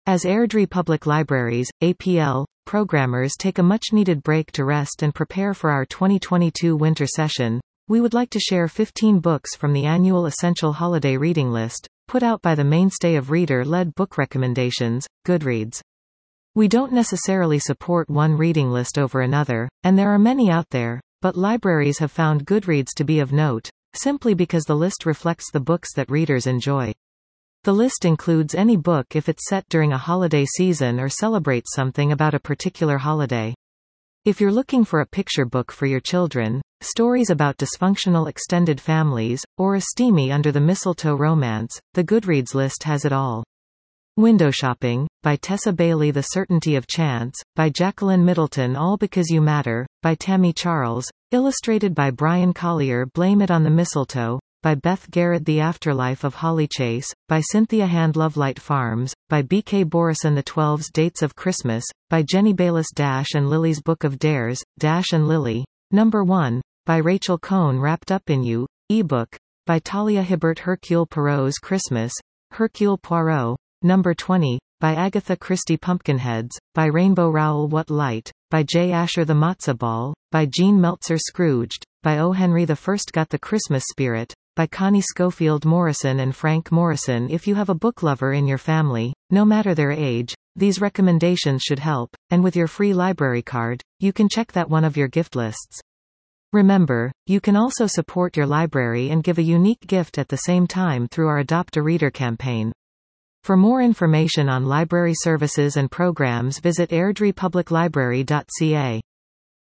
As Airdrie Public Libraries, APL, programmers take a much-needed break to rest and prepare for our 2022 winter session, we would like to share 15 books from the annual Essential Holiday Reading List, put out by the mainstay of reader-led book recommendations, Goodreads. We don't necessarily support one reading list over another, and there are many out there, but libraries have found Goodreads to be of note, simply because the list reflects the books that readers enjoy. The list includes any book if it's set during a holiday season or celebrates something about a particular holiday. If you're looking for a picture book for your children, stories about dysfunctional extended families, or a steamy Under the Mistletoe romance, the Goodreads list has it all. Window Shopping, by Tessa Bailey. The Certainty of Chance, by Jacqueline Middleton. All Because You Matter, by Tammy Charles, illustrated by Brian Collier. Blame It on the Mistletoe, by Beth Garrett. The Afterlife of Holly Chase, by Cynthia Hand. Lovelight Farms, by B.K. Borison. The 12 Dates of Christmas, by Jenny Bayless. Dash and Lily's Book of Dares, Dash and Lily, Number 1, by Rachel Cohn. Wrapped Up in You, ebook, by Talia Hibbert. Hercule Poirot's Christmas, Hercule Poirot, Number 20, by Agatha Christie. Pumpkinheads, by Rainbow Rowell. What Light, by J. Asher. The Matzo Ball, by Jean Meltzer. Scrooged, by O. Henry I. Got the Christmas Spirit, by Connie Schofield. Morrison and Frank Morrison. If you have a book lover in your family, no matter their age, these recommendations should help, and with your free library card, you can check that one of your gift lists. Remember, you can also support your library and give a unique gift at the same time through our Adopt a Reader campaign. For more information on library services and programs, visit airdriepubliclibrary.ca.